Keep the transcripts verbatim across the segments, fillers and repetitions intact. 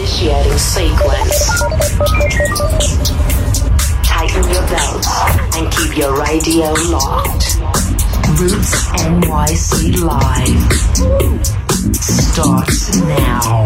Initiating sequence. Tighten your belts and keep your radio locked. Roots N Y C Live starts now.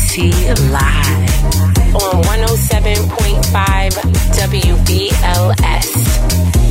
C live on one oh seven point five W B L S.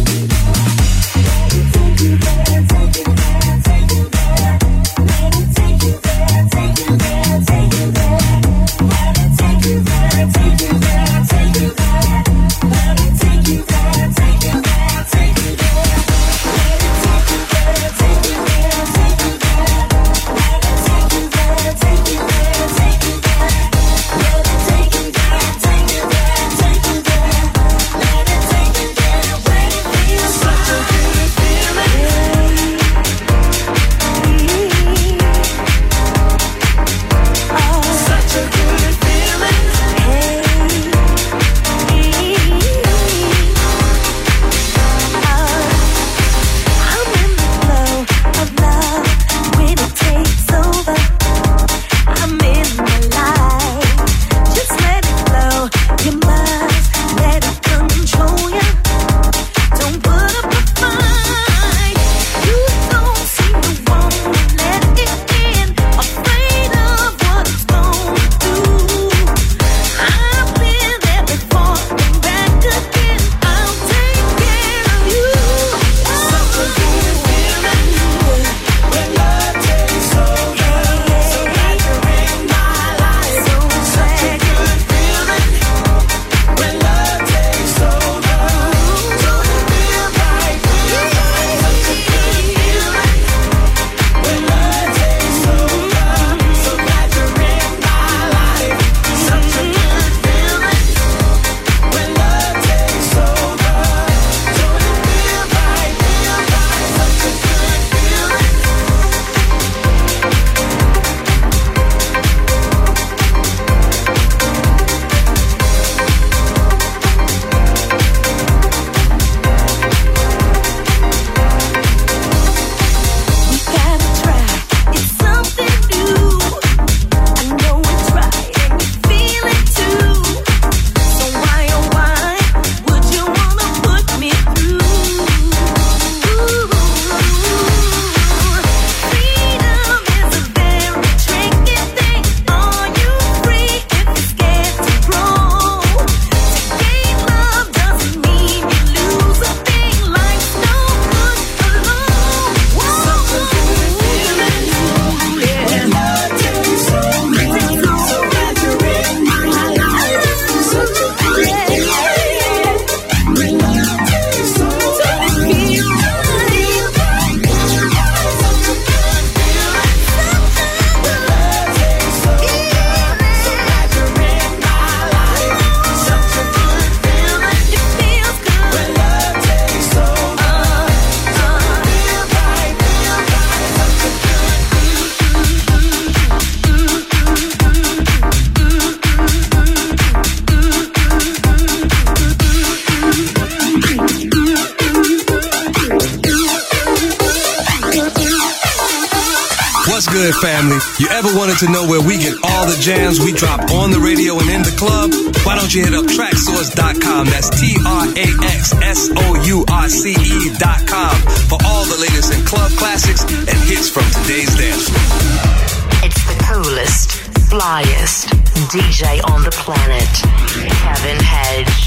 Good family, you ever wanted to know where we get all the jams we drop on the radio and in the club? Why don't you hit up traxsource dot com, that's T R A X S O U R C E dot com, for all the latest in club classics and hits from today's dance floor. It's the coolest, flyest D J on the planet, Kevin Hedge.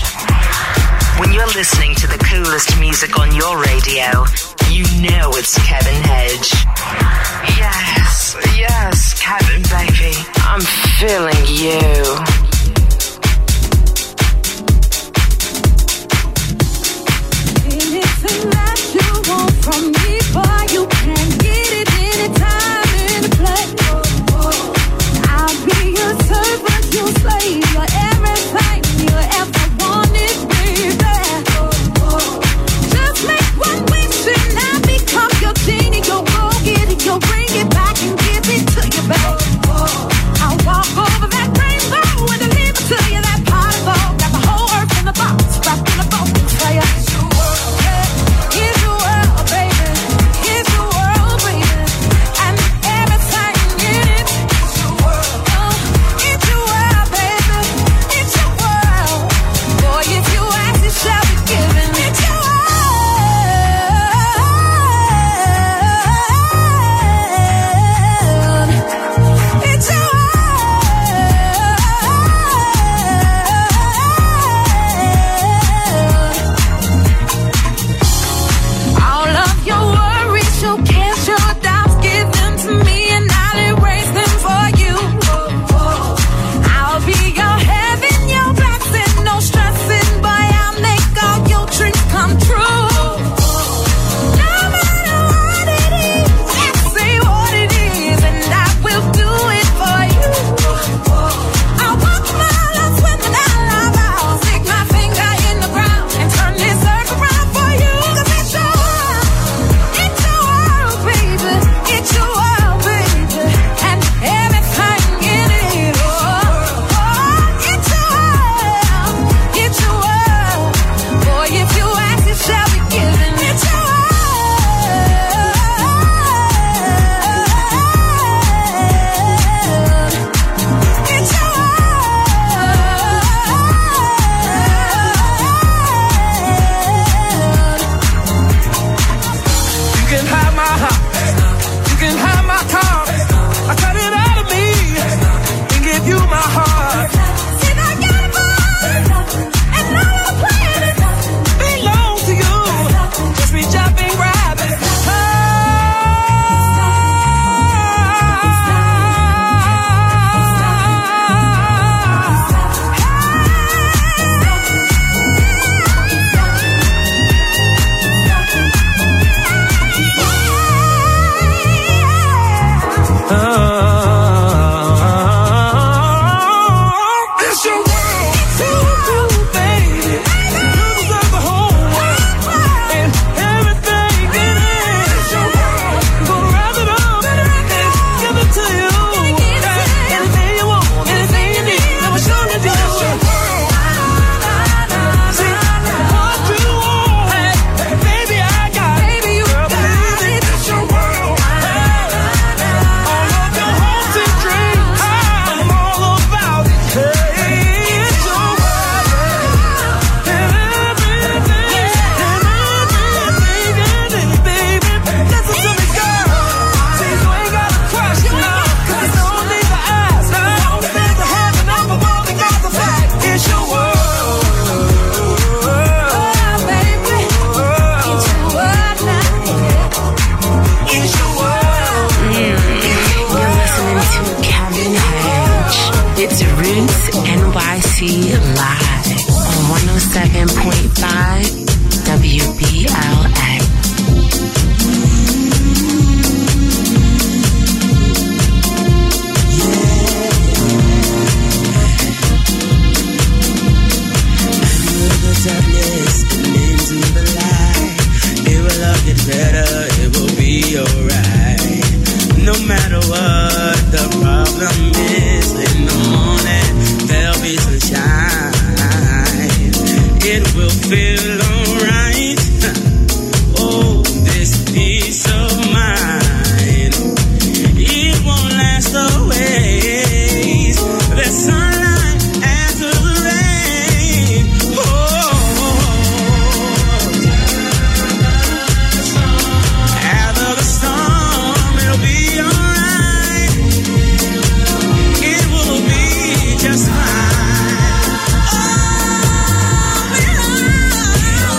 When you're listening to the coolest music on your radio, you know it's Kevin Hedge. Yes, yes, Kevin, baby. I'm feeling you. Anything that you want from me, boy, you can get it anytime, any place. I'll be your servant, your slave, your everything you ever wanted, baby. Just make one wish and I'll become your genie. You'll go get it, you'll bring it back and give it to you, baby. I'll walk over that rainbow with a seven point five W B L X. Darkness and into the light. It will all get better, it will be alright. No matter what the problem is, in the morning there'll be sunshine. It will feel alright. Oh, this peace of mind, it won't last always. There's sunlight after the rain. Oh, just fine. Oh,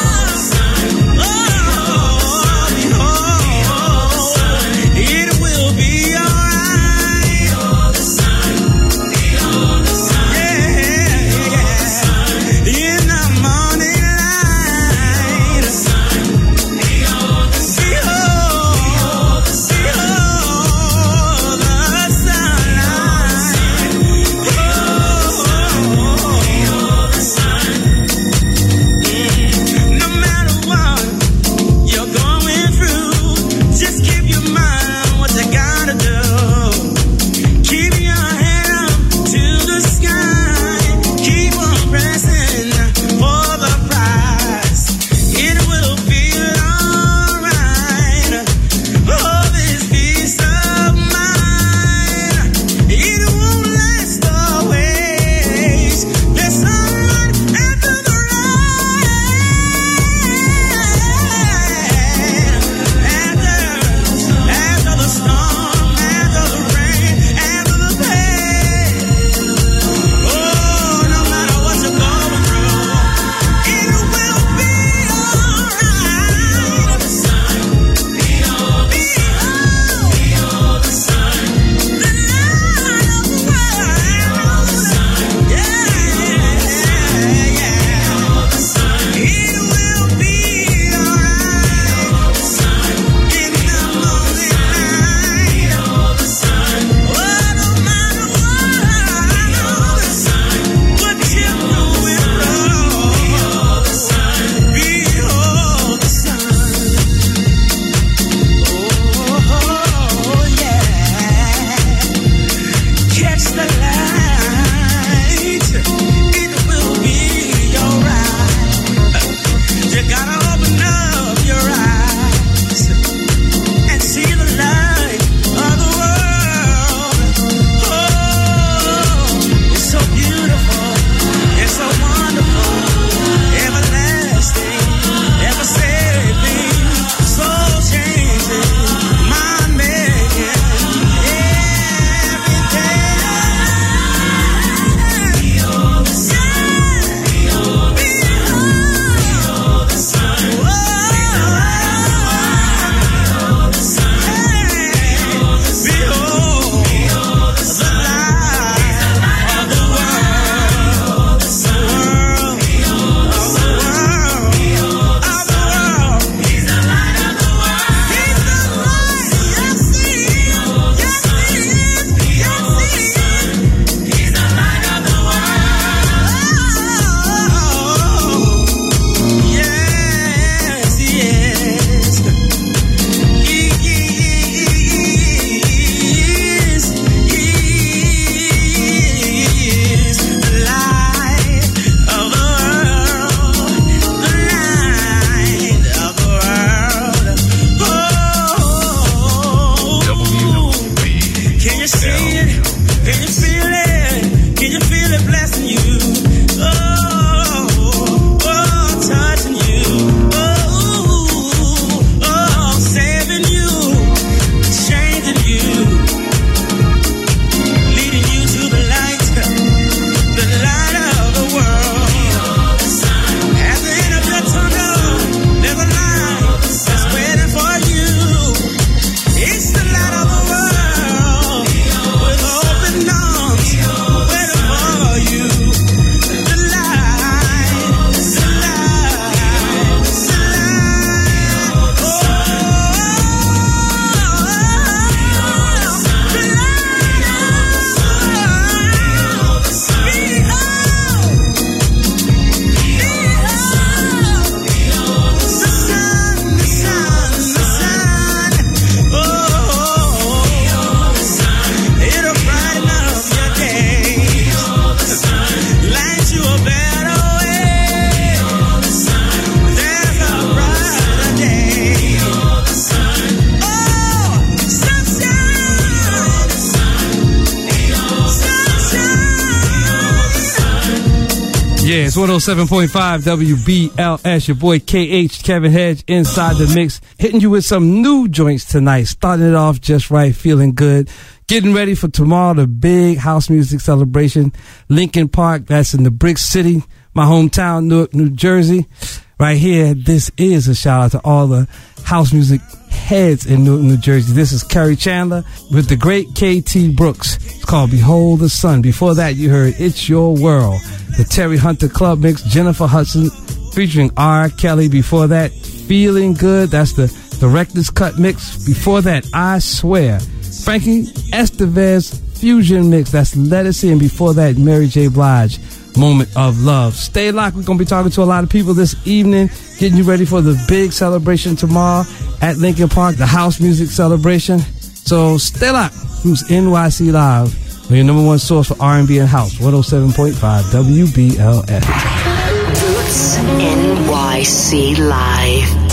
Yeah, it's one oh seven point five W B L S. Your boy K H, Kevin Hedge, inside the mix. Hitting you with some new joints tonight. Starting it off just right, feeling good. Getting ready for tomorrow, the big house music celebration. Lincoln Park, that's in the Brick City, my hometown, Newark, New Jersey. Right here, this is a shout out to all the house music heads in Newark, New Jersey. This is Kerry Chandler with the great K T Brooks. It's called Behold the Sun. Before that, you heard It's Your World, the Terry Hunter Club Mix, Jennifer Hudson featuring R. Kelly. Before that, Feeling Good, that's the Director's Cut Mix. Before that, I Swear, Frankie Estevez Fusion Mix, that's Let It See. And before that, Mary J. Blige, Moment of Love. Stay locked. We're going to be talking to a lot of people this evening, getting you ready for the big celebration tomorrow at Lincoln Park, the house music celebration. So stay locked. Who's N Y C Live, your number one source for R and B and house, one oh seven point five W B L S. Roots N Y C Live.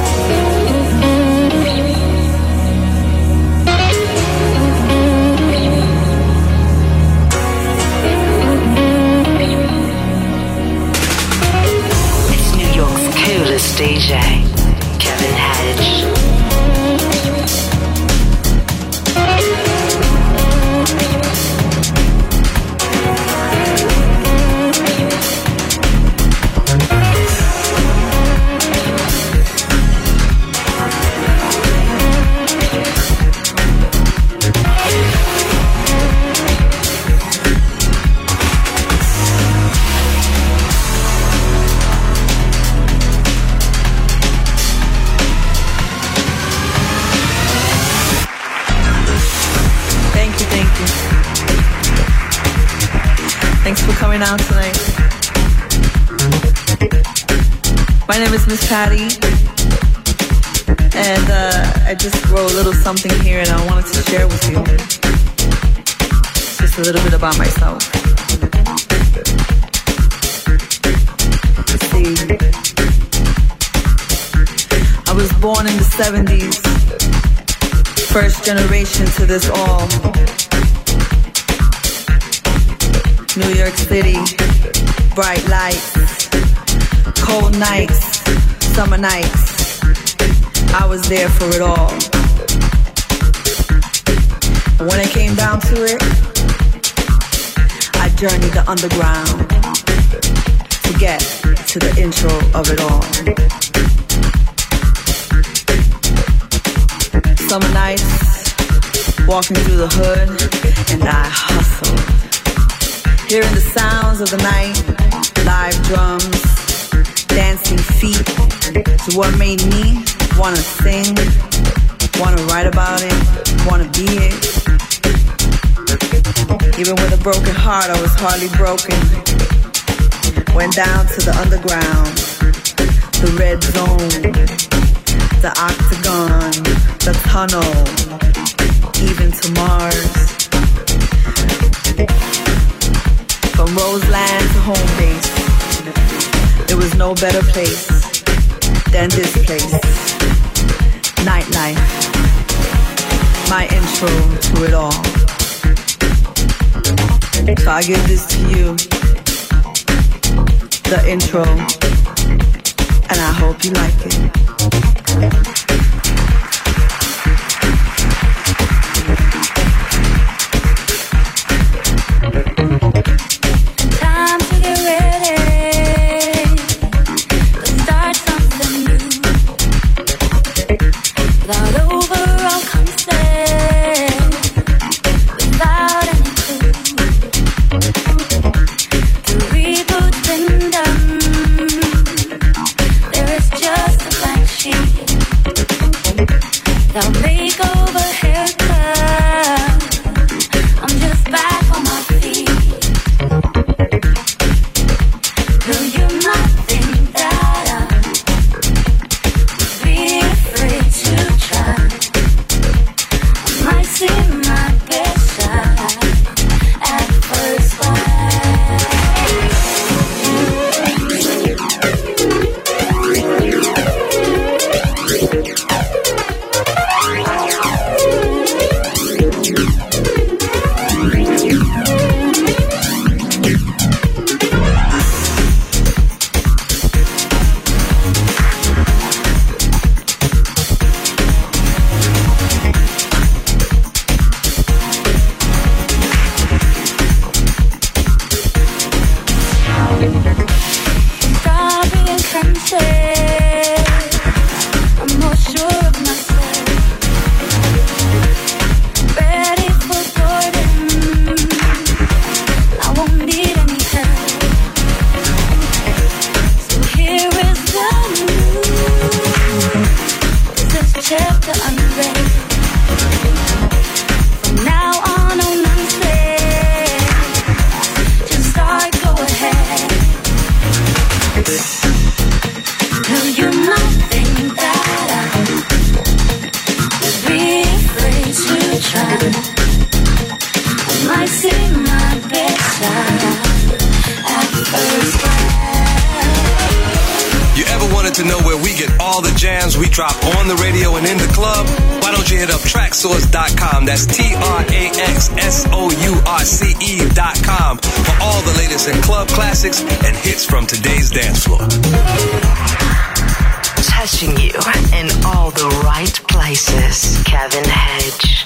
D J Kevin Hedge. Coming out tonight. My name is Miss Patty, and uh, I just wrote a little something here, and I wanted to share with you. Just a little bit about myself. Let's see. I was born in the seventies, first generation to this all. New York City, bright lights, cold nights, summer nights. I was there for it all. When it came down to it, I journeyed the underground to get to the intro of it all. Summer nights, walking through the hood, and I hustled. Hearing the sounds of the night, live drums, dancing feet, is what made me wanna sing, wanna write about it, wanna be it. Even with a broken heart, I was hardly broken. Went down to the underground, the red zone, the octagon, the tunnel, even to Mars. From Roseland to home base, there was no better place than this place. Nightlife, my intro to it all. So I give this to you, the intro, and I hope you like it. There is just a blank sheet. chapter unread. From now on, on unsaid. Just start, go ahead. Now you might think that I would be afraid to try. I might see my best side at first glance. You ever wanted to know where we get all the jams we drop on the radio and in the club? Why don't you hit up track source dot com? That's T R A X S O U R C E dot com for all the latest in club classics and hits from today's dance floor. Touching you in all the right places, Kevin Hedge.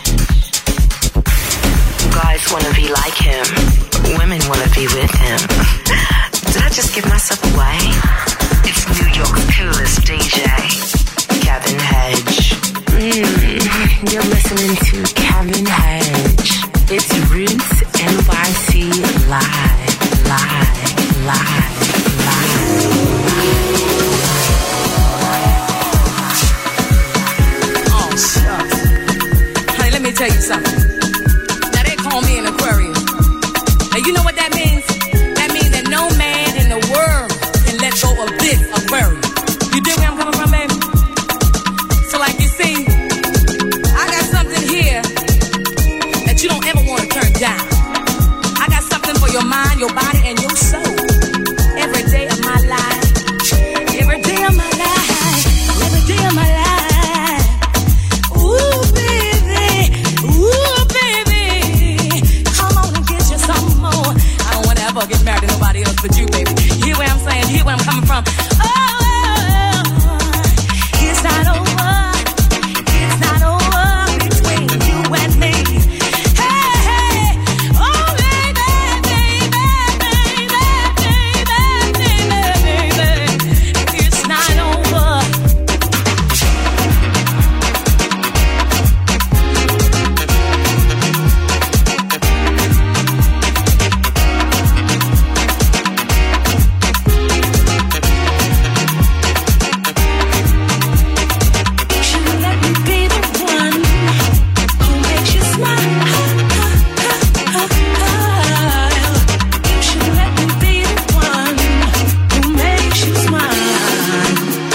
Guys want to be like him. Women want to be with him. Did I just give myself away? It's New York's coolest D J, Kevin Hedge. Mm, you're listening to Kevin Hedge. It's Roots N Y C live, live, live, live. Oh, shucks. Honey, let me tell you something. Now they call me an Aquarius. Now you know what that means? That means that no man in the world can let go of this Aquarius. You dig where I'm coming from, baby? So like you see, I got something here that you don't ever want to turn down. I got something for your mind, your body, and your soul. Every day of my life. Every day of my life. Every day of my life. Ooh, baby. Ooh, baby. Come on and get you some more. I don't want to ever get married to nobody else but you, baby. Hear what I'm saying? Hear where I'm coming from? Oh, it's not over. It's not over between you and me. Hey, hey. Oh, baby, baby, baby, baby, baby. It's not over. You should let me be the one who makes you smile. You should let me be the one who makes you smile.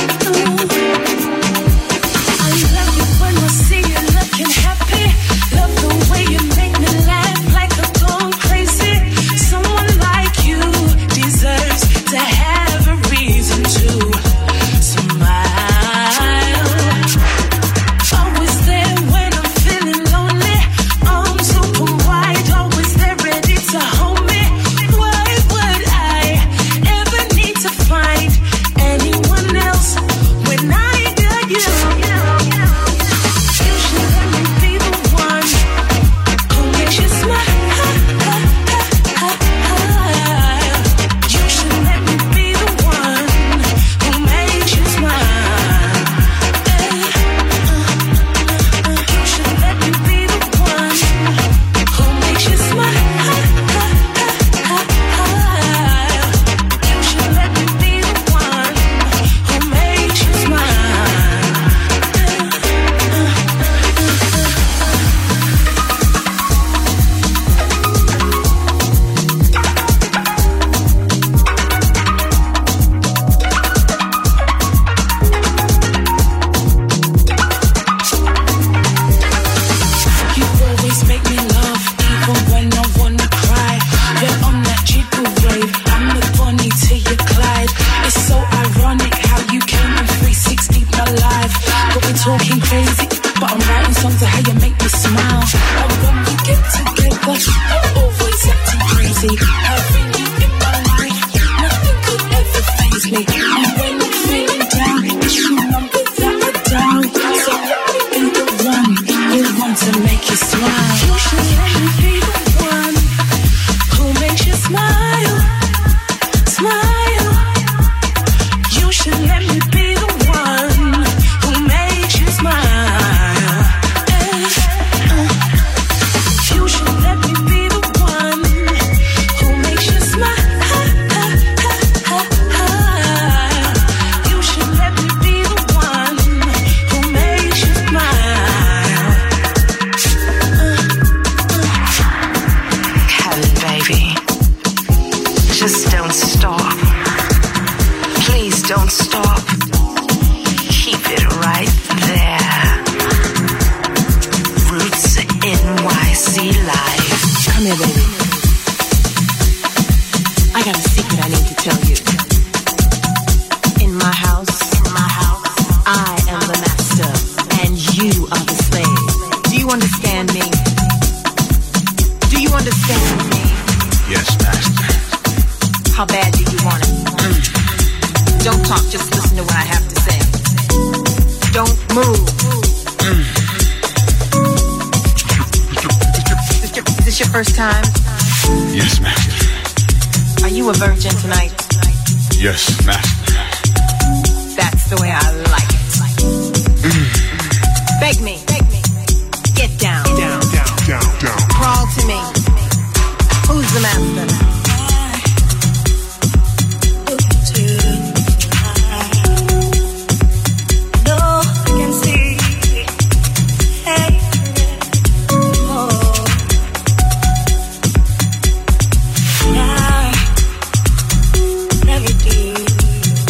I love you when I see you looking happy. Love the way you make me laugh like I'm going crazy. Someone like you deserves to have a reason to smile. Always there when I'm feeling lonely. Arms open wide, always there ready to hold me. Why would I ever need to find anyone else when I got you? You should let me be the one who makes you smile. You should let me be the one who makes you smile. You should let me be the one who makes you smile. You should let me be the one who makes you smile. You always make me laugh, even when I wanna cry. You're on that jiggle wave, I'm the Bonnie to your Clyde. It's so ironic how you came in three sixty my life. Got me talking crazy, but I'm writing songs of how you make me smile. And when we get together, I'm always acting crazy. Having you in my life, nothing could ever faze me. And when I'm feeling down, it's your number that I dial. So let me be the one who wants to make you smile. You should let me be the one who makes you smile, smile. You should let me be the one who makes you smile. You should let me be the one who makes you smile. Please don't stop. Keep it right there. Roots N Y C Live. Come here, baby. I got a secret I need to tell you. In my house, in my house, I am the master, and you are the slave. Do you understand me? Do you understand me? Yes, master. How bad do you want it? Mm. Don't talk, just listen to what I have to say. Don't move. Mm. Is, this your, is this your first time? Yes, master. Are you a virgin tonight? Yes, master. That's the way I like it. Mm. Beg me. Beg me. Get down. Down, down, down, down. Crawl to me. Who's the master? Never do.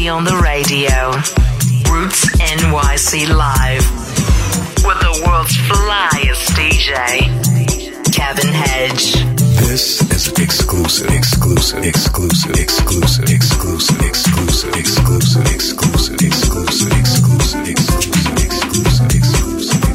C on the radio. Roots N Y C live. With the world's flyest D J, Kevin Hedge. This is exclusive, exclusive, exclusive, exclusive, exclusive, exclusive, exclusive, exclusive, exclusive, exclusive, exclusive, exclusive, exclusive,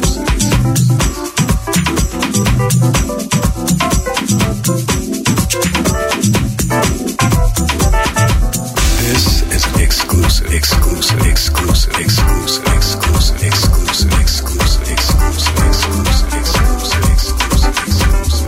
This is an exclusive, exclusive, exclusive, exclusive, exclusive, exclusive, exclusive, exclusive, exclusive, exclusive, exclusive, exclusive.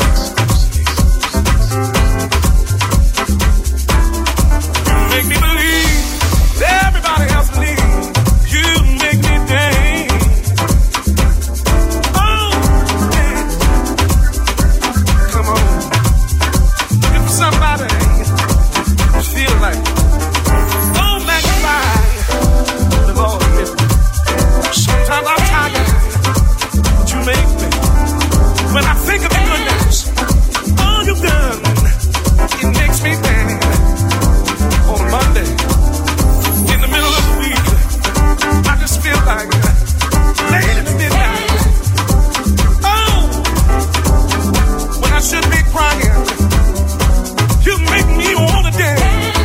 Make me believe, everybody else believes. You make me dance. Oh, yeah. Come on, looking for somebody who feels like. Oh, magnify the Lord. Sometimes I'm tired, but you make me. When I think of the goodness, all you've done, it makes me dance. On Monday, in the middle of the week, I just feel like late in the midnight. Oh, when I should be crying, you make me wanna dance.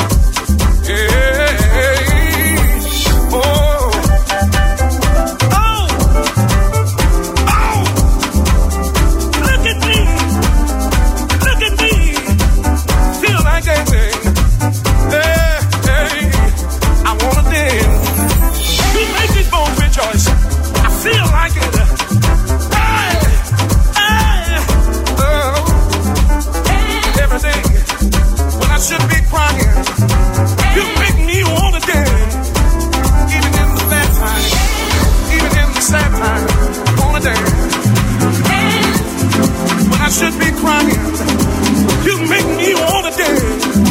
Yeah, oh, oh, oh, look at me, look at me, feel like dancing. Hey, hey, I wanna dance. You make these bones rejoice. I feel like it. Hey, hey, oh, every day when I should be crying, you make me wanna dance. Even in the bad time, even in the sad time, I wanna dance. When I should be crying, you make me wanna dance.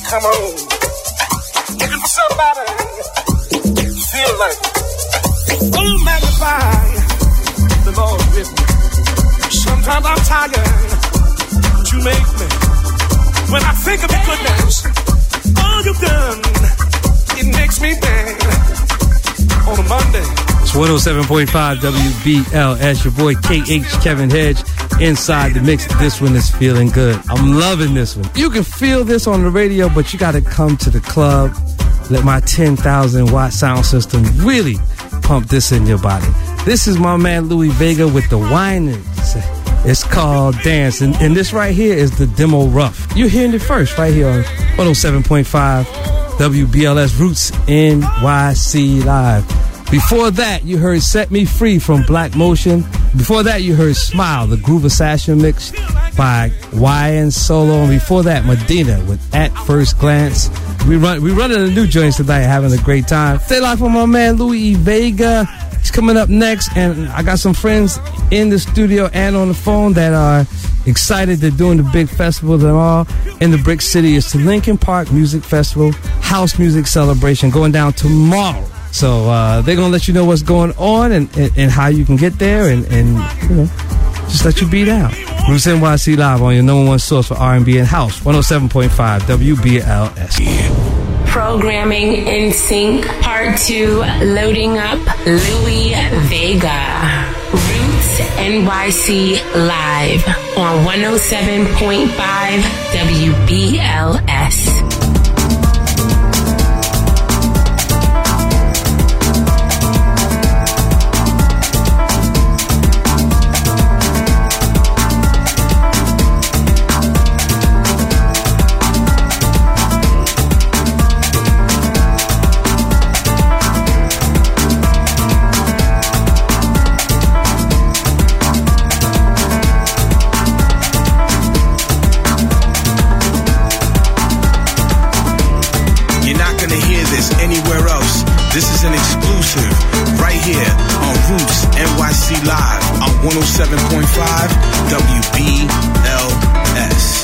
Come on. Looking for somebody. Feel like. Oh, magnify the Lord with me. Sometimes I'm tired, but you make me. When I think of your goodness, all you've done, it makes me dance on a Monday. It's one oh seven point five W B L S, your boy K H Kevin Hedge inside the mix. This one is feeling good. I'm loving this one. You can feel this on the radio, but you got to come to the club. Let my ten thousand watt sound system really pump this in your body. This is my man Louis Vega with the Winans. It's called Dance, and, and this right here is the demo rough. You're hearing it first right here on one oh seven point five W B L S Roots N Y C Live. Before that, you heard Set Me Free from Black Motion. Before that, you heard Smile, the Groove Assassin mix by Y N Solo. And before that, Medina with At First Glance. We run, we running the new joints tonight, having a great time. Stay live for my man Louis Vega. He's coming up next, and I got some friends in the studio and on the phone that are excited. They're doing the big festival and all in the Brick City. It's the Lincoln Park Music Festival, House Music Celebration, going down tomorrow. So uh, they're going to let you know what's going on and, and, and how you can get there and, and, you know, just let you be down. Roots N Y C Live on your number one source for R and B and House, one oh seven point five W B L S. Programming in sync, part two, loading up Louis Vega. Roots N Y C Live on one oh seven point five W B L S. This is an exclusive right here on Roots N Y C Live on one oh seven point five W B L S.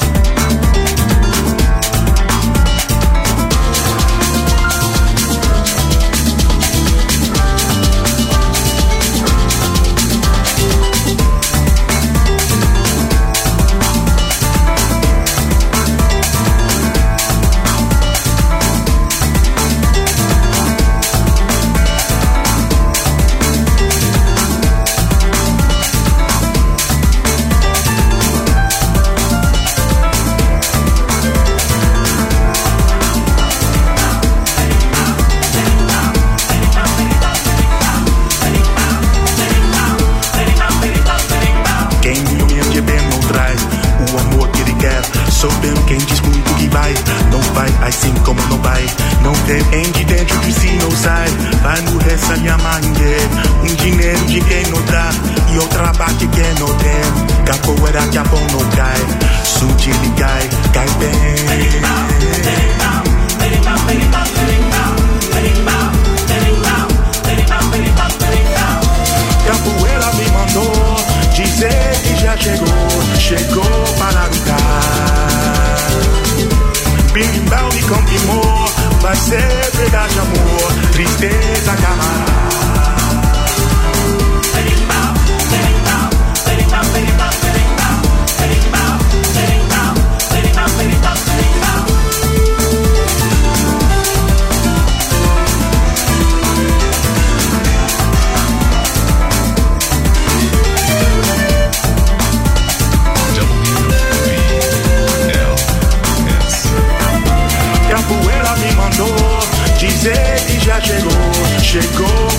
Chegou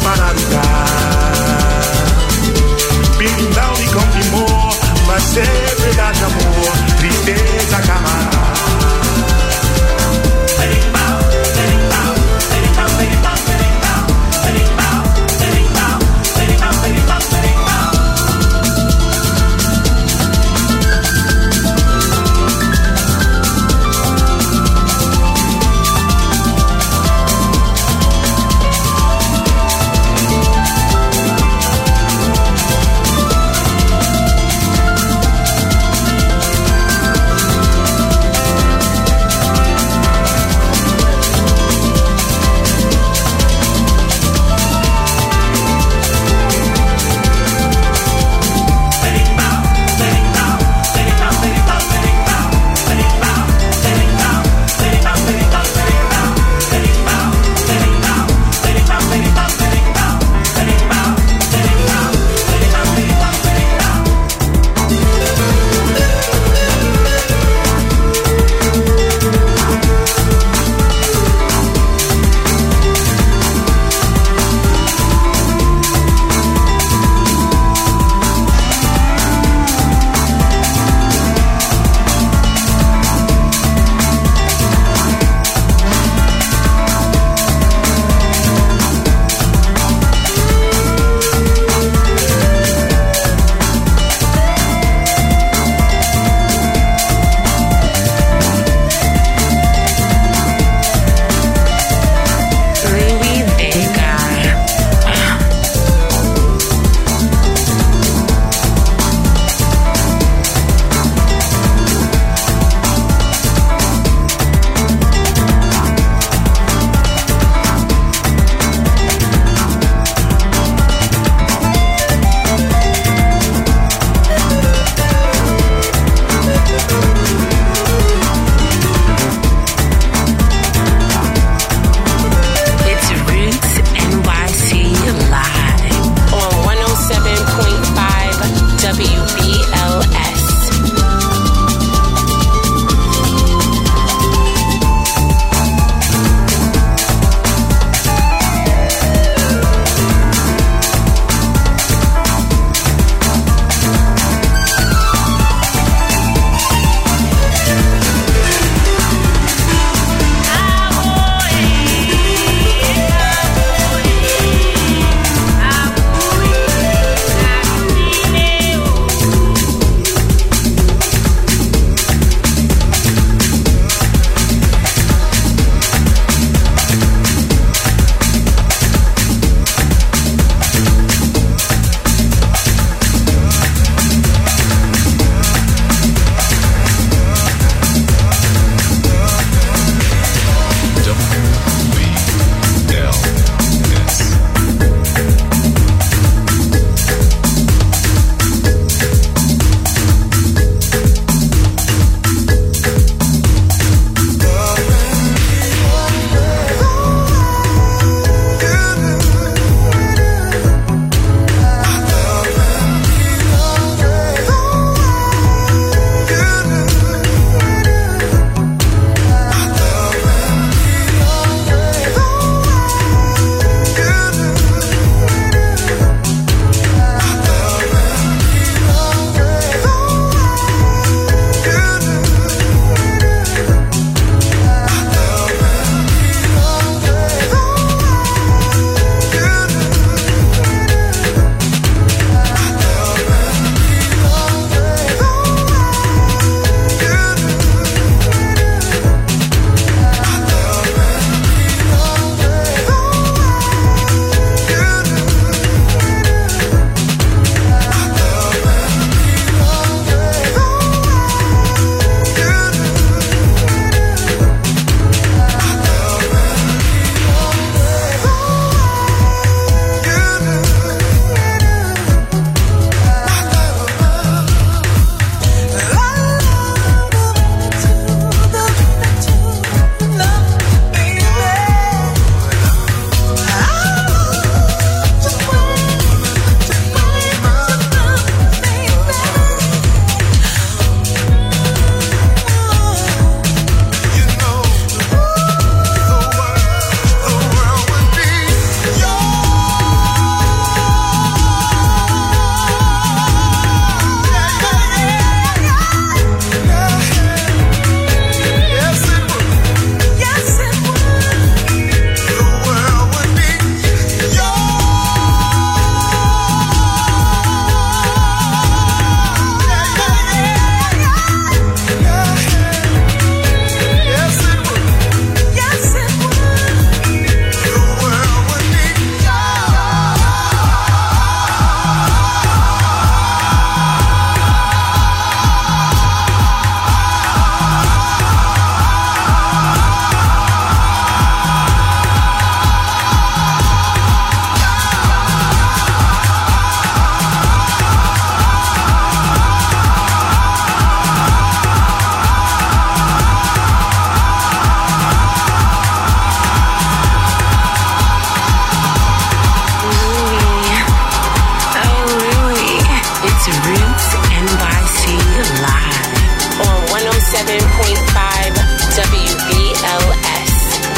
five W B L S.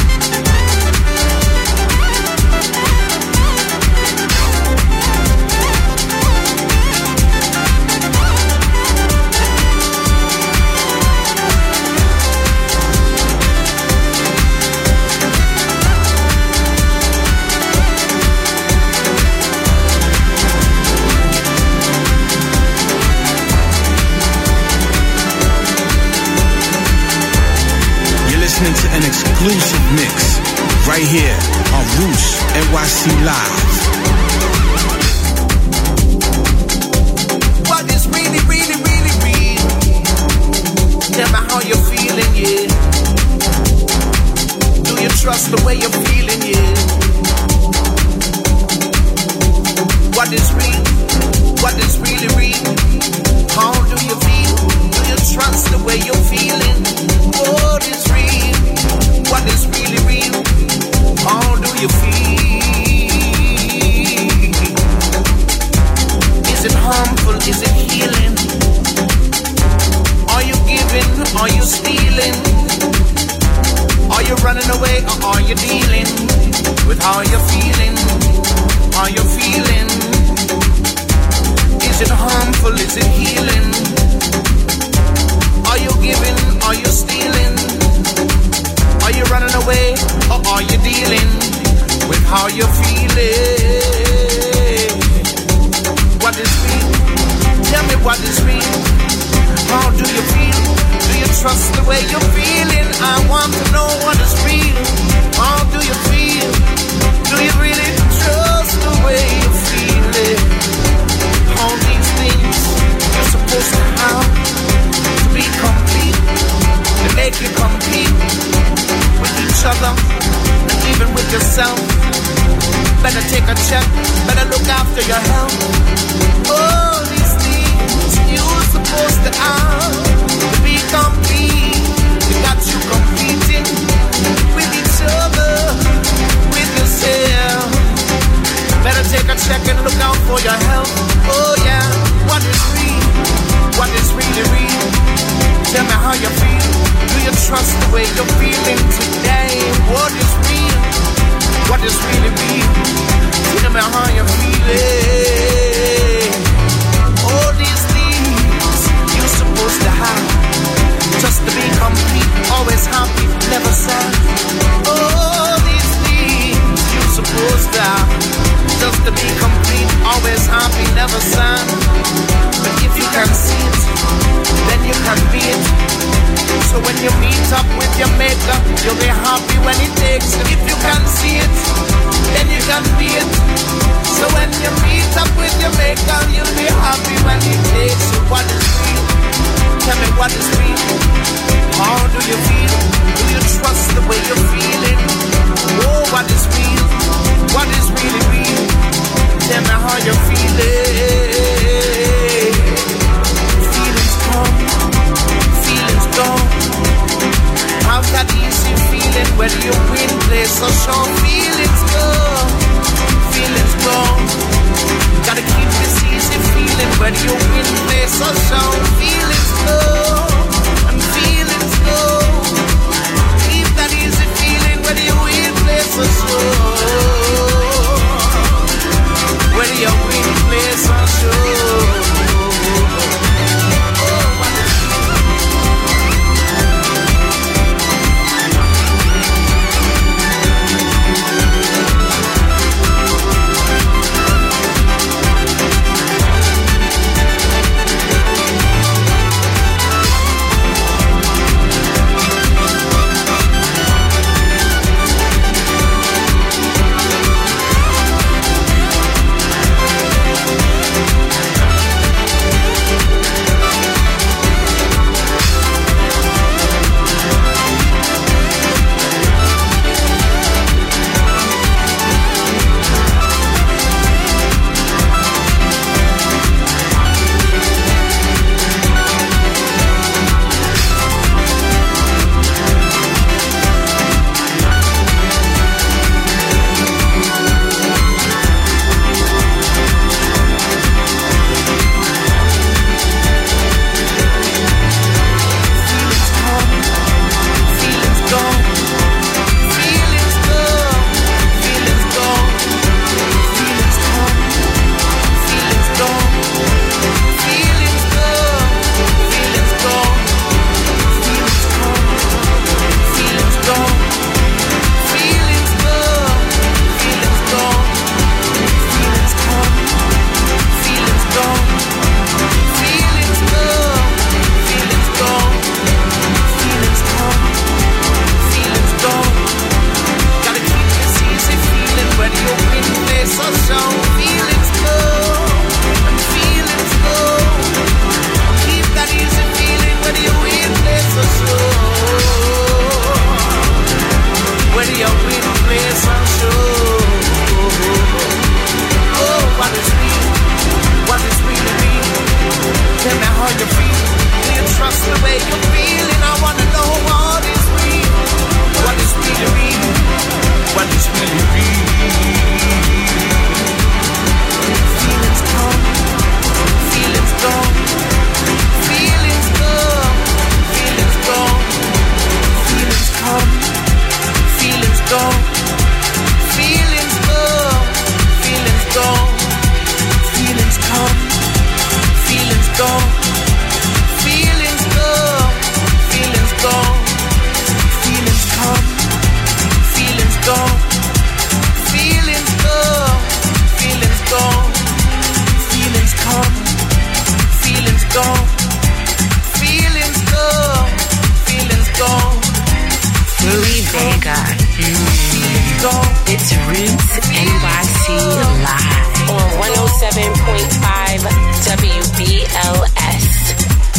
Listening to an exclusive mix right here on Roots N Y C Live. What is really, really, really real? Tell me how you're feeling, yeah. Do you trust the way you're feeling, yeah? What is real? What is really real? How do you feel? Do you trust the way you're feeling? What is real? What is really real? How do you feel? Is it harmful? Is it healing? Are you giving? Are you stealing? Are you running away or are you dealing with how you're feeling? How you're feeling? Is it harmful? Is it healing? Are you giving? Are you stealing? Are you running away or are you dealing with how you're feeling? What is real? Tell me what is real. How do you feel? Do you trust the way you're feeling? I want to know what is real. How do you feel? Do you really trust the way you're feeling? All these things you're supposed to have to be complete, to make you compete with each other and even with yourself. Better take a check, better look after your health. All these things you're supposed to have to be complete. You got you competing with each other, with yourself. Better take a check and look out for your health. Oh yeah, what is real? What is really real? Tell me how you feel. Do you trust the way you're feeling today? What is real? What is really real? Tell me how you're feeling. All these things you're supposed to have, just to be complete, always happy, never sad. All these things you're supposed to have, just to be complete, always happy, never sad. But if you can see it, then you can be it. So when you meet up with your maker, you'll be happy when it takes it. If you can see it, then you can be it. So when you meet up with your maker, you'll be happy when it takes it. What is real? Tell me what is real. How do you feel? Do you trust the way you're feeling? Oh, what is real? What is really real? Tell me how you're feeling. Feelings come, feelings go. Have that easy feeling whether you win, place or show. Feelings go, feelings go. Gotta keep this easy feeling whether you win, place or show. Feelings go, and feelings go. Keep that easy feeling whether you win, place or show. Whether you win, place or show. Vega. Mm. It's Roots N Y C Live on one oh seven point five W B L S.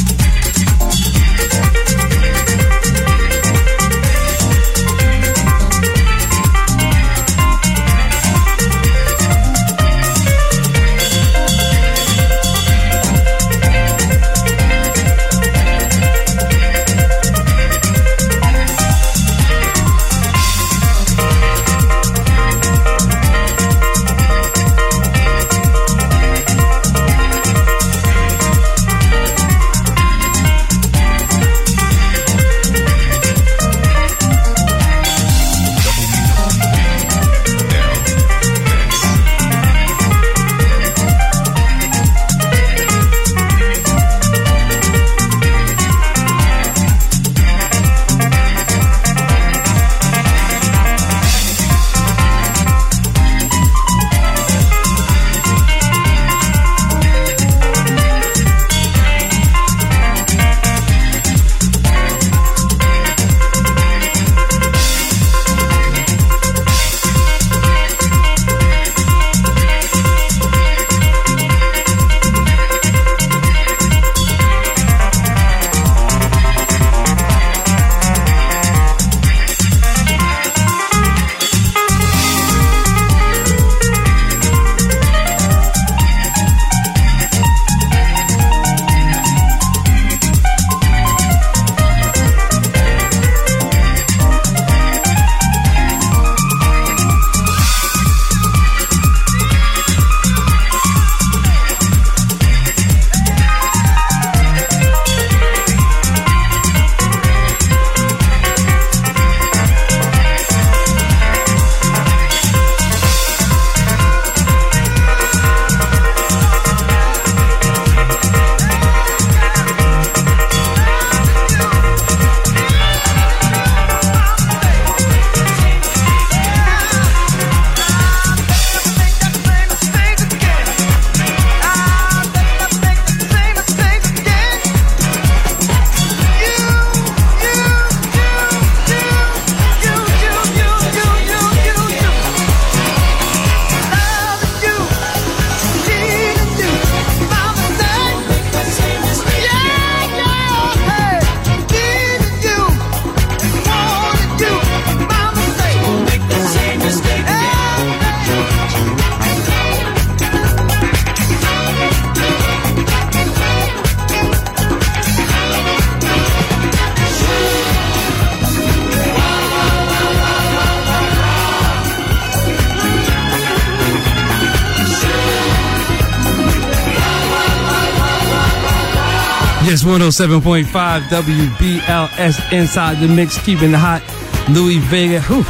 Yes, one oh seven point five W B L S inside the mix, keeping it hot. Louis Vega, whew,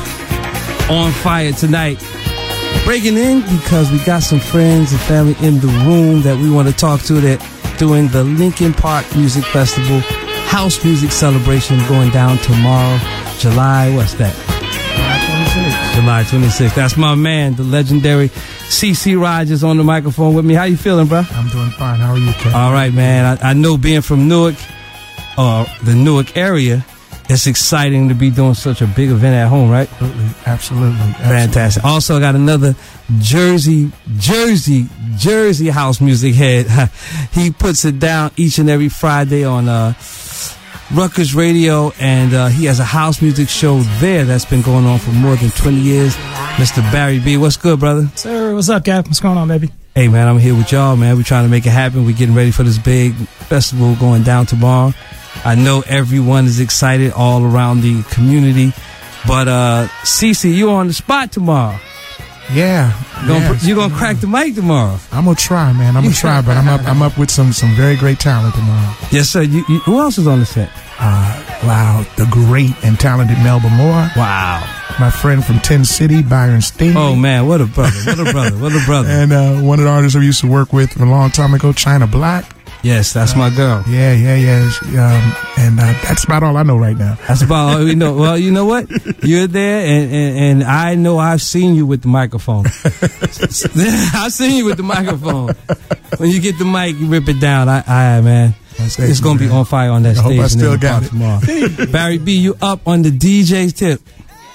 on fire tonight. Breaking in because we got some friends and family in the room that we want to talk to that doing the Lincoln Park Music Festival House Music Celebration going down tomorrow, July, what's that? July twenty-sixth. That's my man, the legendary C C Rogers on the microphone with me. How you feeling, bro? I'm doing fine. How are you, Kevin? All right, man. I, I know being from Newark, uh, the Newark area, it's exciting to be doing such a big event at home, right? Absolutely. Absolutely. Absolutely. Fantastic. Also, I got another Jersey, Jersey, Jersey house music head. He puts it down each and every Friday on uh, Rutgers Radio, and uh, he has a house music show there that's been going on for more than twenty years. Mister Barry B, what's good, brother? Sir, what's up, Cap? What's going on, baby? Hey, man, I'm here with y'all, man. We're trying to make it happen. We're getting ready for this big festival going down tomorrow. I know everyone is excited all around the community, but uh, Cece, you on the spot tomorrow. Yeah, you gonna, yes. you gonna crack the mic tomorrow. I'm gonna try, man. I'm gonna try, but I'm up. I'm up with some some very great talent tomorrow. Yes, sir. You, you, who else is on the set? Uh, wow, the great and talented Melba Moore. Wow. My friend from Tin City, Byron Stingley. Oh man, what a brother! What a brother! What a brother! And uh, one of the artists I used to work with a long time ago, China Black. Yes, that's uh, my girl. Yeah, yeah, yeah. Um, and uh, that's about all I know right now. That's about all we know. Well, you know what? You're there, and, and, and I know I've seen you with the microphone. I've seen you with the microphone. When you get the mic, you rip it down. I, I man. That's it's going to be on fire on that I stage. Hope I still got it. Tomorrow. Barry B, you up on the D J's tip?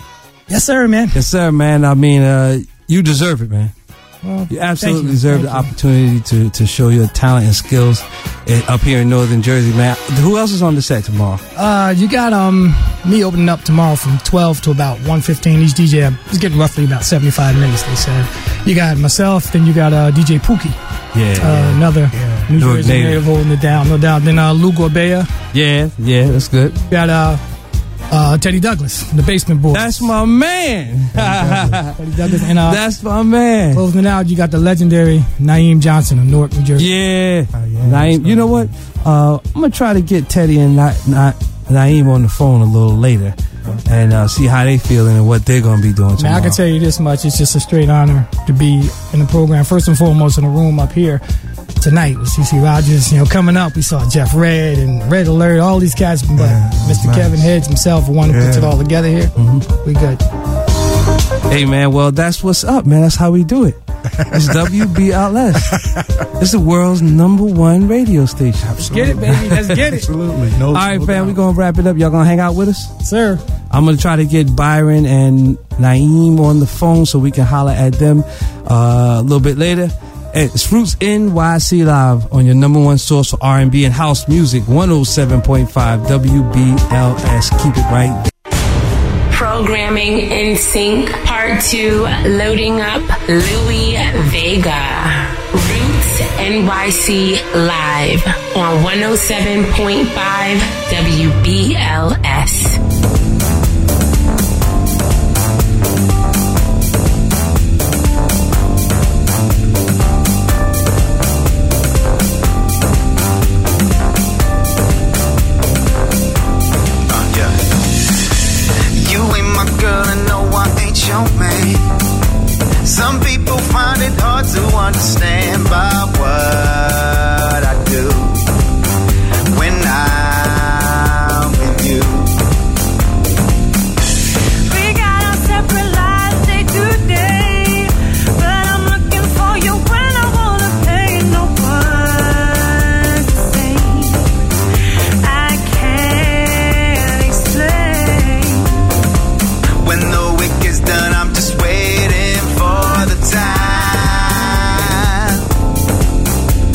Yes, sir, man. Yes, sir, man. I mean, uh, you deserve it, man. Well, you absolutely you. deserve Thank the you. opportunity to, to show your talent and skills eh, up here in Northern Jersey, man. Who else is on the set tomorrow? Uh, you got um me opening up tomorrow from twelve to about one fifteen. Each D J is getting roughly about seventy-five minutes, they said. You got myself, then you got uh, D J Pookie. Yeah. Uh, yeah. Another yeah. New Newark Jersey native. native holding it down, no doubt. Then uh, Lou Gorbea. Yeah, yeah, that's good. Got uh, uh, Teddy Douglas, the Basement Boys. That's my man. Teddy Douglas. And, uh, That's my man. closing it out, you got the legendary Naeem Johnson of Newark, New Jersey. Yeah. Oh, yeah, Naeem, you know what? Uh, I'm going to try to get Teddy and Na- Na- Naeem on the phone a little later and uh, see how they feeling and what they're going to be doing tomorrow. Man, I can tell you this much. It's just a straight honor to be in the program. First and foremost, in the room up here tonight with C C Rogers. You know, coming up, we saw Jeff Red and Red Alert, all these cats. But Yeah, Mister nice. Kevin Hedge himself, the one who puts Yeah. it all together here. Mm-hmm. We good. Hey, man, well, that's what's up, man. That's how we do it. It's W B L S. It's the world's number one radio station. Let's get it, baby. Let's get it. Absolutely. No, All right, no fam, doubt. we're going to wrap it up. Y'all going to hang out with us? Sir. I'm going to try to get Byron and Naeem on the phone so we can holler at them uh, a little bit later. Hey, it's Fruits N Y C Live on your number one source for R and B and house music, one oh seven point five W B L S. Keep it right there. Programming in sync, part two, loading up Louis Vega. Roots N Y C live on one oh seven point five W B L S. You ain't my girl and no, I ain't your man. Some people find it hard to understand by what I do when I'm with you. We got our separate lives day to day, but I'm looking for you when I wanna pay. No one's the same. I can't explain. When the work is done, I'm just waiting for the time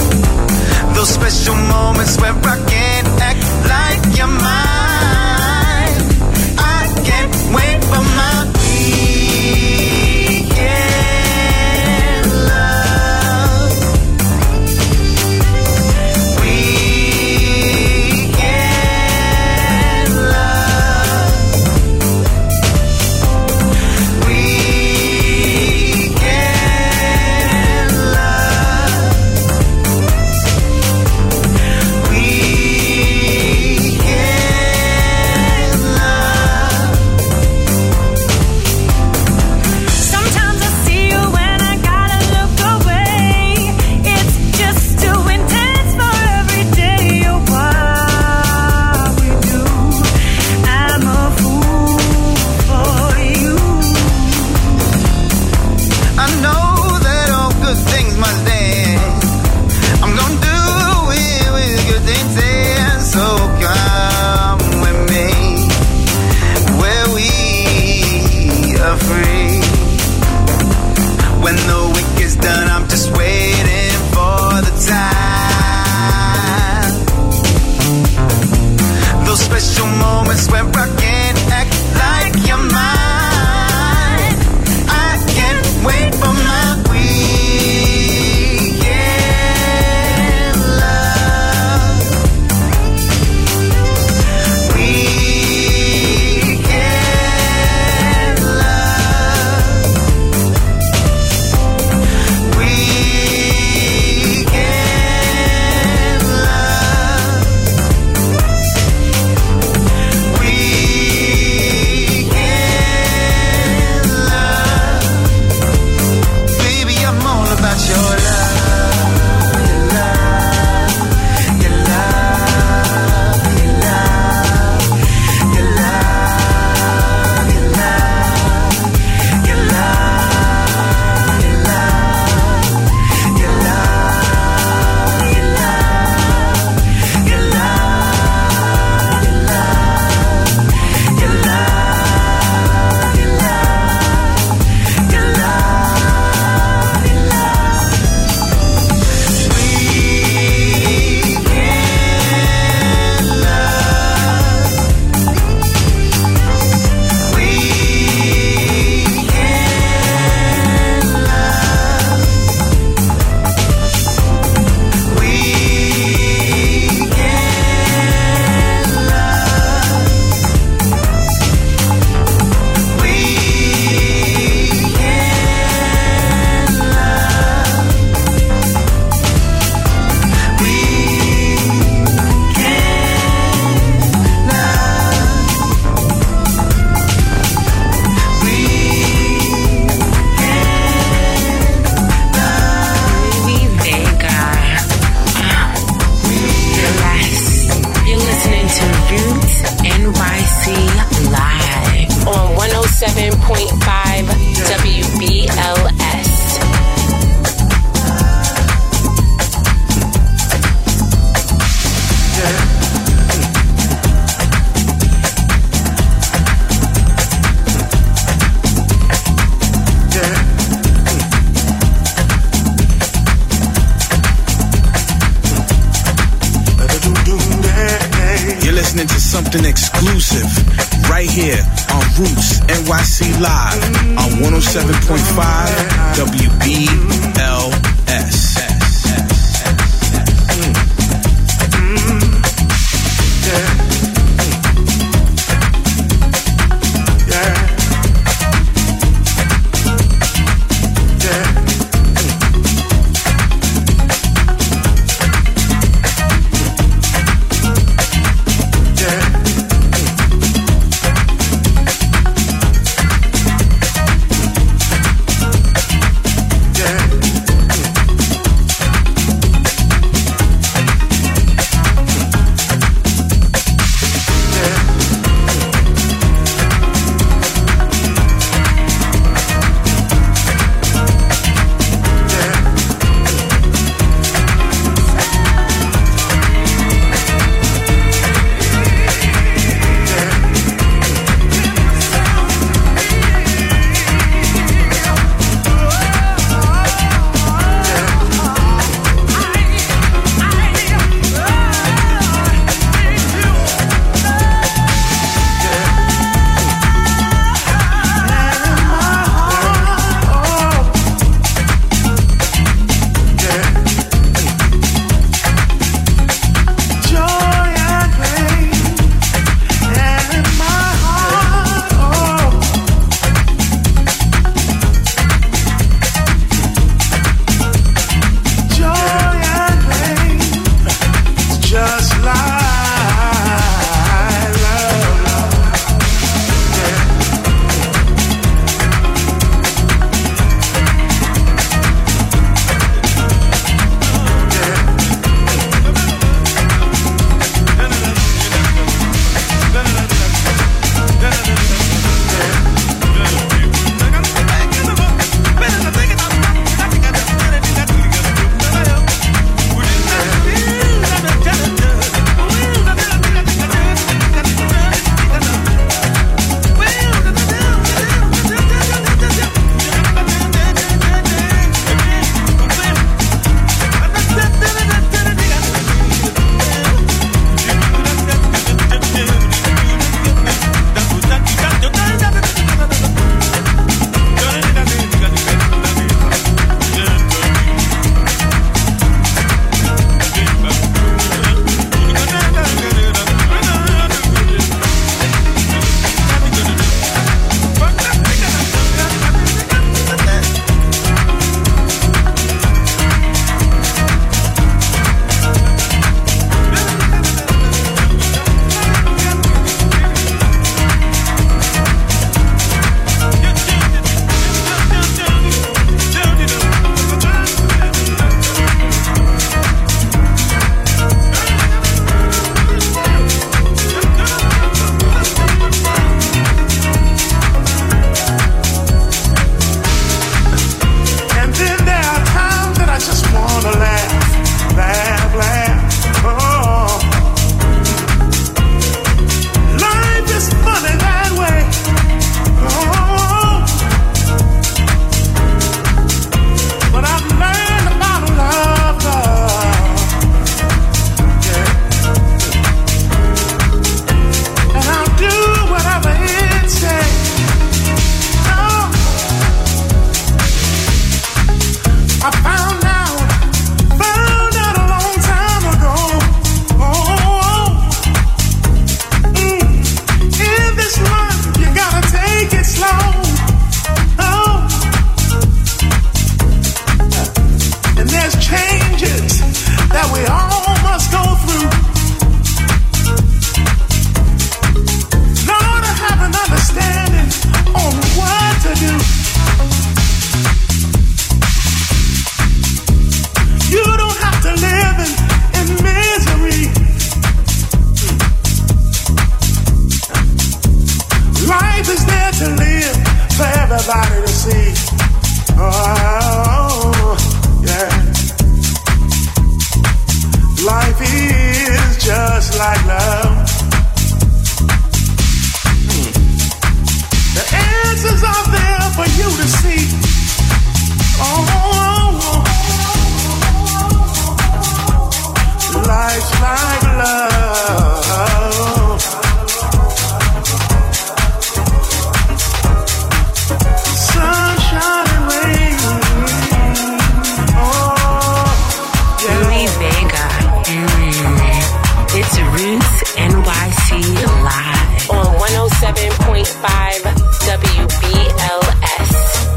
seven point five W B L S. You're listening to something exclusive right here on Roots N Y C Live on one oh seven point five W B L S. life is there to live. everybody to see. Oh, yeah. Life is just like love. Hmm. The answers are there for you to see. Oh, life's like love. Sunshine and rain. Oh, yeah. Louie Vega. Mm. It's Roots N Y C Live on one oh seven point five W B L S.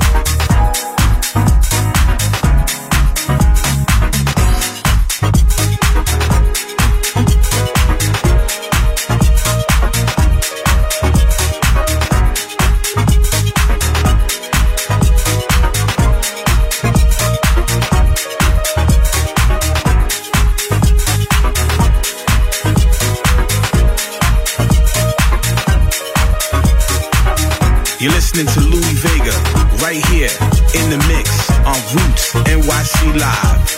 You're listening to Louie Vega right here in the mix on Roots N Y C Live.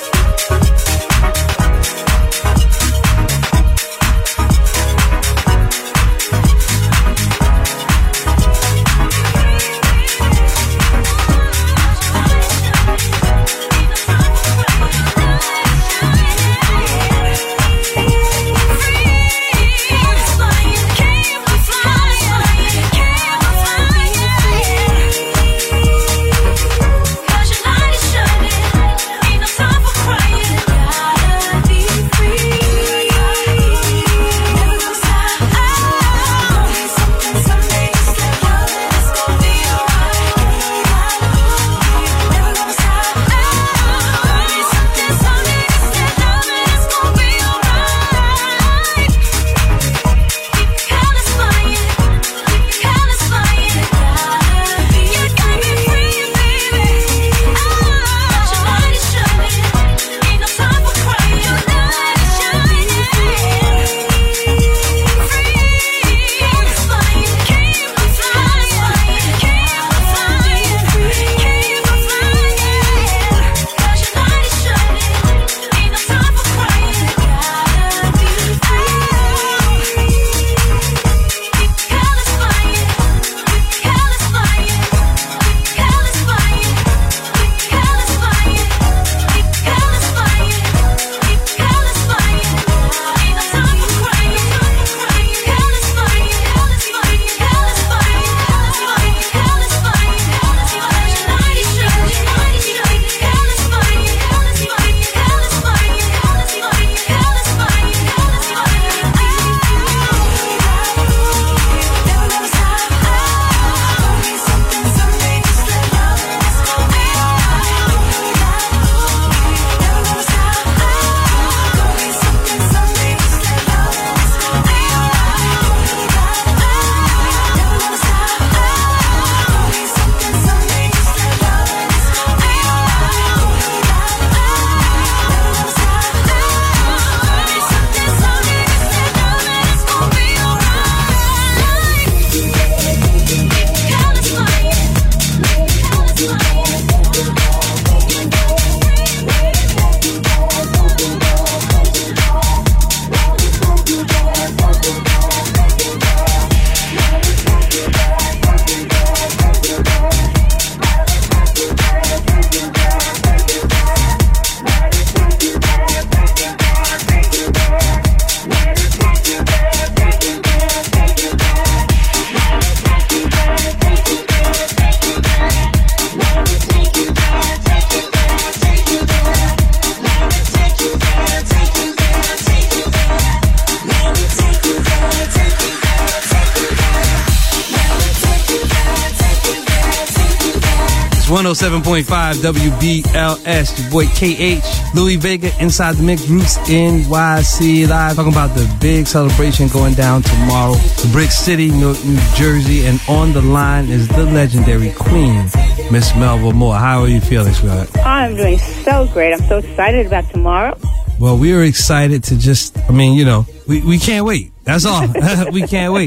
one oh seven point five W B L S, your boy K H, Louie Vega, inside the mix, Roots N Y C Live, talking about the big celebration going down tomorrow, Brick City, New, New Jersey, and on the line is the legendary Queen, Miss Melba Moore. How are you feeling, sweetheart? I'm doing so great. I'm so excited about tomorrow. Well, we are excited to just, I mean, you know, we, we can't wait. That's all. We can't wait.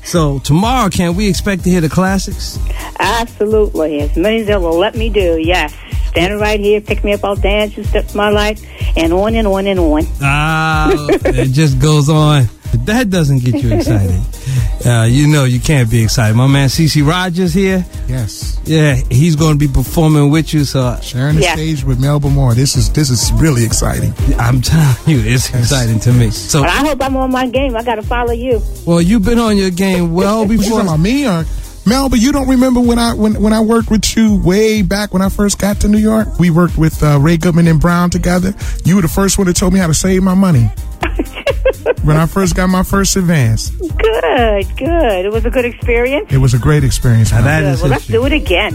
So tomorrow, can we expect to hear the classics? Absolutely. As many as they will let me do, yes. Standing right here, pick me up, I'll dance, you step my life, and on and on and on. Ah, it just goes on. But that doesn't get you excited. Uh, you know you can't be excited. My man C C Rogers here. Yes. Yeah, he's going to be performing with you. So sharing the Yeah. stage with Melba Moore. This is this is really exciting. I'm telling you, it's Yes. exciting to me. So, But I hope I'm on my game. I got to follow you. well, you've been on your game well What you before. talking about, me or Melba? You don't remember when I when when I worked with you way back when I first got to New York? We worked with uh, Ray Goodman and Brown together. You were the first one that told me how to save my money. When I first got my first advance. Good, good. It was a good experience. It was a great experience. Now that Good. is Well, let's do it again.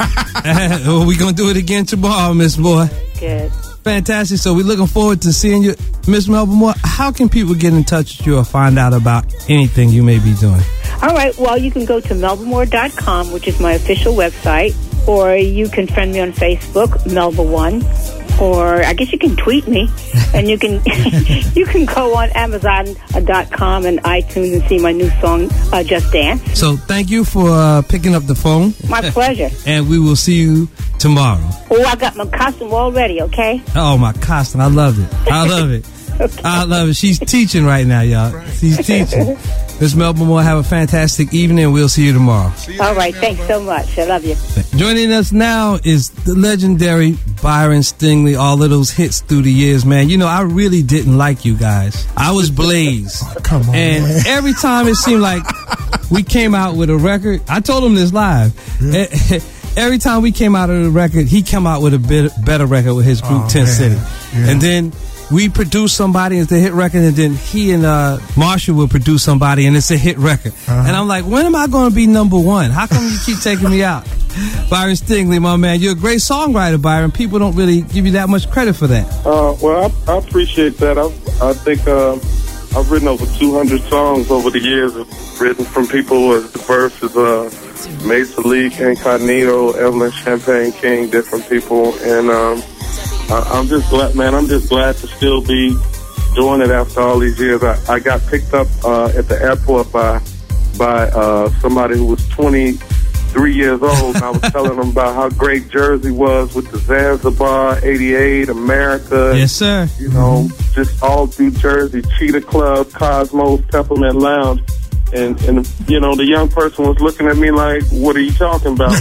well, we're going to do it again tomorrow, Miss Moore. Good. Fantastic. So we're looking forward to seeing you. Miss Melba Moore, how can people get in touch with you or find out about anything you may be doing? All right. Well, you can go to melba moore dot com, which is my official website, or you can friend me on Facebook, Melba One, or I guess you can tweet me, and you can you can go on Amazon dot com and iTunes and see my new song, uh, Just Dance. So thank you for uh, picking up the phone. My pleasure. And we will see you tomorrow. Oh, I got my costume already. Okay. Oh, my costume. I love it. I love it. Okay. I love it. She's teaching right now, y'all. She's teaching. Miss Melba Moore, have a fantastic evening. We'll see you tomorrow. All right. Thanks so much. I love you. Joining us now is the legendary Byron Stingley. All of those hits through the years, man. You know, I really didn't like you guys. I was Blaze. Oh, come on, And man. every time it seemed like we came out with a record, I told him this live. Yeah. Every time we came out of the record, he come out with a bit better record with his group, Oh, Ten man. City. Yeah. And then we produce somebody, it's a hit record, and then he and uh, Marshall will produce somebody, and it's a hit record. Uh-huh. And I'm like, when am I going to be number one? How come you keep taking me out? Byron Stingley, my man, you're a great songwriter, Byron. People don't really give you that much credit for that. Uh, well, I, I appreciate that. I, I think uh, I've written over two hundred songs over the years. I've written from people as diverse as uh, Mesa Leak, Incognito, Evelyn Champagne King, different people. And um, I, I'm just glad, man, I'm just glad to still be doing it after all these years. I, I got picked up uh, at the airport by by uh, somebody who was twenty-three years old, and I was telling them about how great Jersey was with the Zanzibar, eighty-eight, America. Yes, sir. You know, just all through Jersey, Cheetah Club, Cosmos, Peppermint Lounge. And, and you know, the young person was looking at me like, what are you talking about?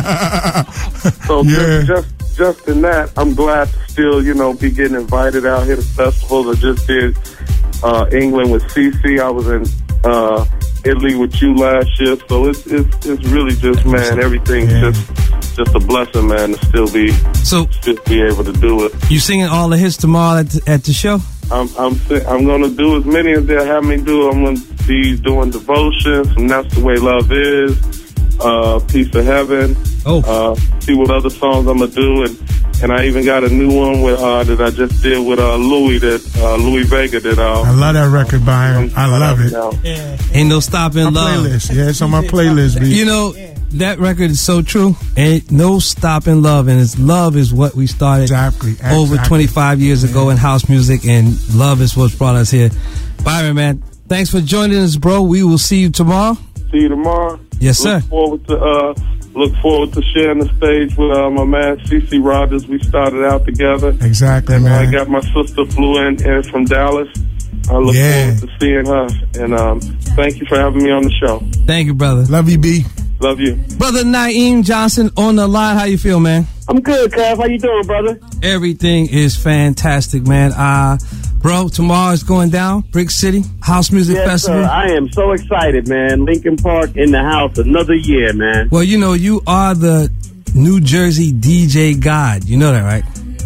So, so Yeah. just, just just in that, I'm glad to still, you know, be getting invited out here to festivals. I just did uh, England with Cece. I was in uh, Italy with you last year. So it's it's, it's really just, man, everything's Yeah. just just a blessing, man, to still be So still be able to do it. you singing all the hits tomorrow at the, at the show? I'm I'm si- I'm gonna do as many as they'll have me do. I'm gonna be doing devotions, and that's the way love is. Uh, Piece of Heaven. Oh, Uh, see what other songs I'm gonna do, and and I even got a new one with uh, that I just did with uh, Louis that uh, Louis Vega that uh, I love that record, Byron. I love it. now. ain't no stopping My love. playlist. Yeah, it's on my playlist, B. You know, that record is so true. Ain't no stopping love, and it's love is what we started Exactly. over exactly. twenty-five years ago in house music, and love is what's brought us here. Byron, man, thanks for joining us, bro. We will see you tomorrow. See you tomorrow. Yes, sir. Look forward to uh, look forward to sharing the stage with uh, my man C C Rogers. We started out together. Exactly, And I man. got my sister flew in, in from Dallas. I look Yeah. forward to seeing her. And um, thank you for having me on the show. Thank you, brother. Love you, B. Love you. Brother Naeem Johnson on the line. How you feel, man? I'm good, Kev. How you doing, brother? Everything is fantastic, man. Uh, bro, tomorrow is going down. Brick City House Music Yes, Festival. sir. I am so excited, man. Lincoln Park in the house another year, man. Well, you know, you are the New Jersey D J God. You know that, right?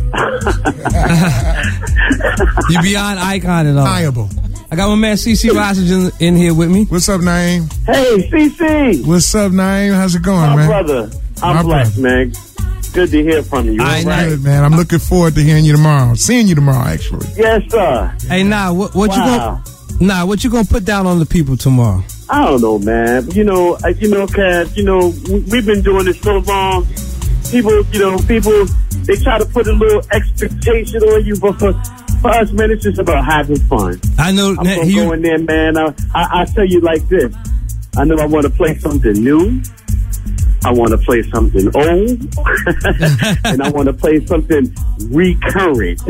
You beyond icon and all. Pliable. I got my man C C Rogers in, in here with me. What's up, Naeem? Hey, C C. What's up, Naeem? How's it going, My man? brother. I'm My blessed, man. Good to hear from you. I all know. right? Good, man. I'm looking forward to hearing you tomorrow. Seeing you tomorrow, actually. Yes, sir. Hey, nah, what, what Wow. you gonna, nah, what you gonna put down on the people tomorrow? I don't know, man. You know, uh, you know, Kev, you know, we- we've been doing this so long. People, you know, people, they try to put a little expectation on you, but for, for us, man, it's just about having fun. I know I'm that gonna you. go in there, man. I, I, I tell you like this. I know I want to play something new. I want to play something old. And I want to play something recurrent.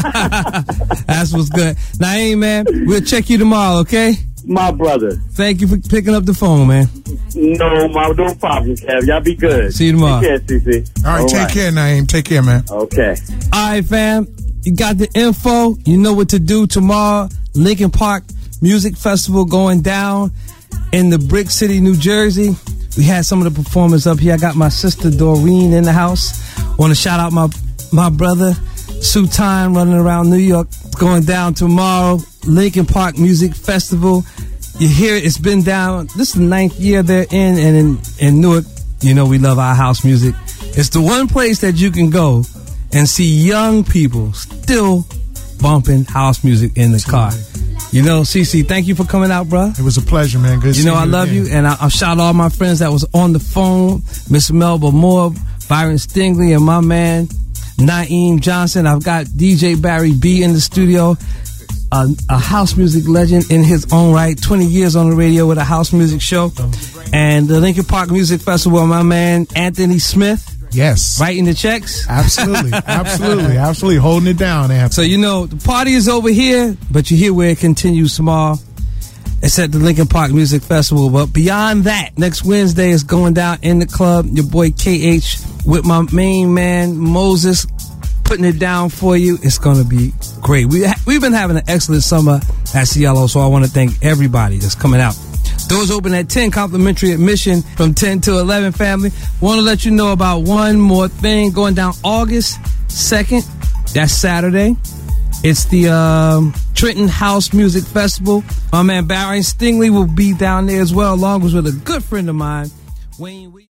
That's what's good. Naeem, man, we'll check you tomorrow, okay? My brother. Thank you for picking up the phone, man. No, my, no problem, Kev. Y'all be good. See you tomorrow. Take care, C C. All right, take care, Naeem. Take care, man. Okay. All right, fam. You got the info. You know what to do tomorrow. Lincoln Park Music Festival going down in the Brick City, New Jersey. We had some of the performers up here. I got my sister Doreen in the house. Want to shout out my my brother Sultan running around New York. It's going down tomorrow. Lincoln Park Music Festival. You hear it, it's been down. This is the ninth year they're in, and in, in Newark, you know we love our house music. It's the one place that you can go and see young people still bumping house music in the car. You know, Cece, thank you for coming out, bro. It was a pleasure, man. Good. You know, I love again. you, and I, I shout all my friends that was on the phone: Miss Melba Moore, Byron Stingley, and my man Naeem Johnson. I've got D J Barry B in the studio, a, a house music legend in his own right. Twenty years on the radio with a house music show, and the Lincoln Park Music Festival. My man Anthony Smith. Yes. Writing the checks? Absolutely. Absolutely. Absolutely. Holding it down, Anthony. So, you know, the party is over here, but you hear where it continues tomorrow. It's at the Lincoln Park Music Festival. But beyond that, next Wednesday is going down in the club. Your boy K H with my main man, Moses, putting it down for you. It's going to be great. We ha- we've been having an excellent summer at Cielo, so I want to thank everybody that's coming out. Doors open at ten, complimentary admission from ten to eleven, family. Want to let you know about one more thing going down August second. That's Saturday. It's the um, Trenton House Music Festival. My man Barry Stingley will be down there as well, along with a good friend of mine, Wayne.